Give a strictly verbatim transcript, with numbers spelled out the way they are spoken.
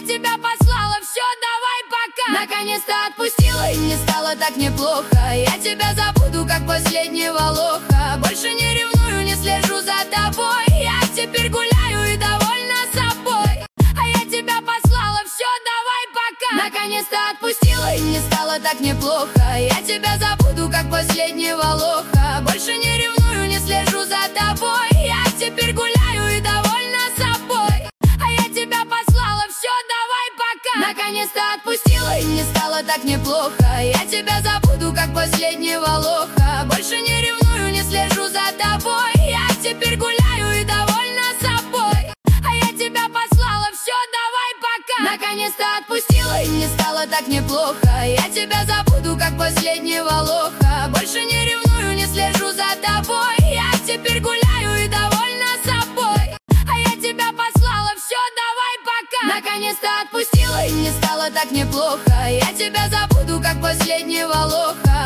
тебя послала, все, давай пока. Наконец-то отпустила, и мне стало так неплохо. Я тебя забуду, как последнего лоха. Больше не ревную, не слежу за тобой. Я теперь гуляю и довольна собой. А я тебя послала, все, давай пока. Наконец-то отпустила, и мне стало так неплохо. Я тебя забуду, как последнего лоха. Больше не ревную, не слежу за тобой. Я теперь гуляю и довольна собой. А я тебя послала, все, давай пока. Наконец-то отпустила, и мне стало так неплохо. Я тебя забуду, как последнего лоха. Больше не ревную, не слежу за тобой. Я теперь гуляю и довольна собой. А я тебя послала, все, давай пока. Наконец-то отпустила, и мне стало так неплохо. Я тебя забуду, как последнего лоха. Больше не ревную, не слежу за тобой. Я теперь гуляю и довольна собой. А я тебя послала, все, давай пока. Наконец-то отпустила, и мне стало так неплохо. Я тебя забуду, как последнего лоха.